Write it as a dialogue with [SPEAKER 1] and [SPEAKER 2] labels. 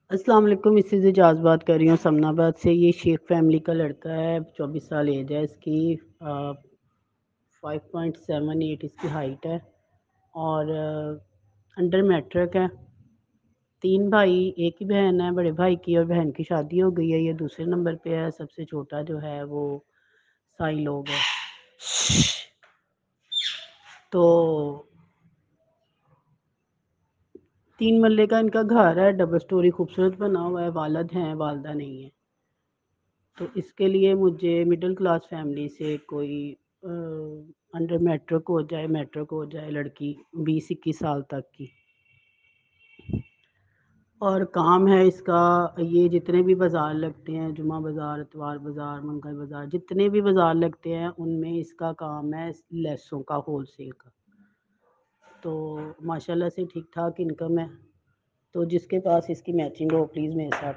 [SPEAKER 1] السلام علیکم، اس سے اجاز بات کر رہی ہوں سمن آباد سے۔ یہ شیخ فیملی کا لڑکا ہے، 24 سال ایج ہے اس کی، 5.78 اس کی ہائٹ ہے اور انڈر میٹرک ہے۔ 3 بھائی، ایک ہی بہن ہے، بڑے بھائی کی اور بہن کی شادی ہو گئی ہے، یہ دوسرے نمبر پہ ہے۔ سب سے چھوٹا جو ہے وہ سائی لوگ ہے۔ تو 3 مرلے کا ان کا گھر ہے، ڈبل سٹوری خوبصورت بنا ہوا ہے، والد ہیں والدہ نہیں ہے۔ تو اس کے لیے مجھے مڈل کلاس فیملی سے کوئی انڈر میٹرک ہو جائے لڑکی 20-21 سال تک کی، اور کام ہے اس کا یہ جتنے بھی بازار لگتے ہیں، جمعہ بازار، اتوار بازار، منگل بازار، جتنے بھی بازار لگتے ہیں ان میں اس کا کام ہے لیسوں کا، ہول سیل کا۔ تو ماشاءاللہ سے ٹھیک ٹھاک انکم ہے۔ تو جس کے پاس اس کی میچنگ ہو پلیز میرے ساتھ